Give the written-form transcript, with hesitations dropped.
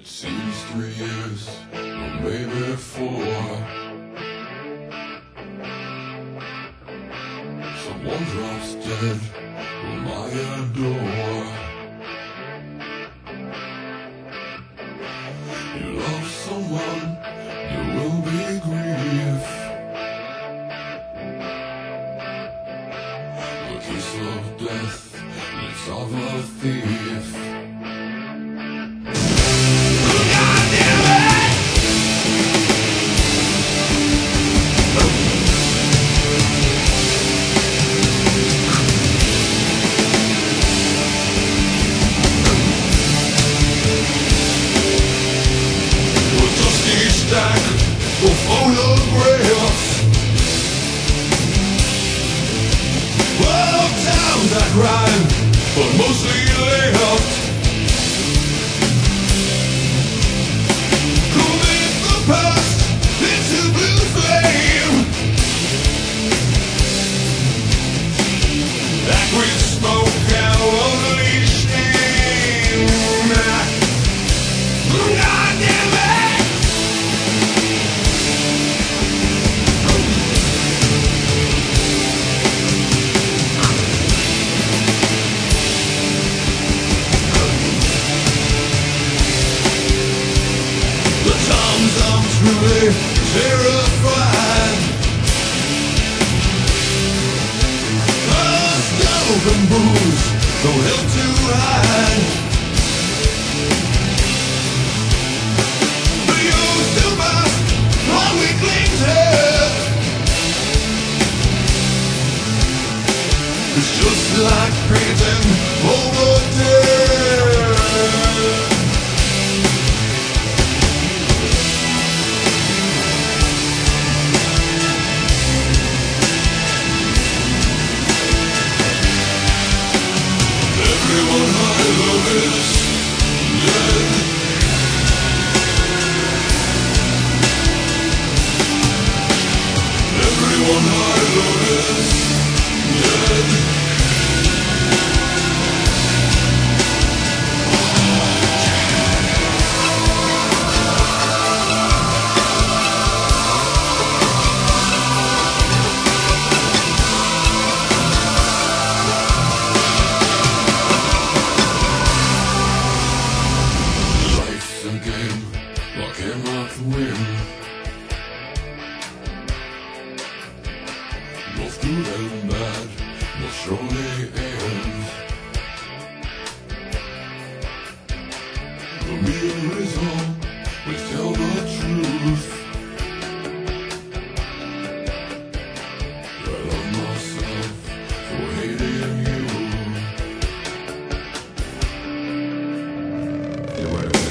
Seems 3 years, or maybe 4. Someone drops dead on my door. You love someone, there will be grief. The kiss of death, lips of a thief. Stack of photographs of towns that crime, but mostly left. Commit the past into blue flame. Acrid smoke and lonely shame. God damn it! I'm truly terrified. Smoke and booze don't help to hide. But you still must on weakling's head. It's just like painting over dead. Everyone I love is dead. Everyone I love is dead. I cannot win. Both good and bad must surely end. The meal is on, let's tell the truth. I love myself for hating you.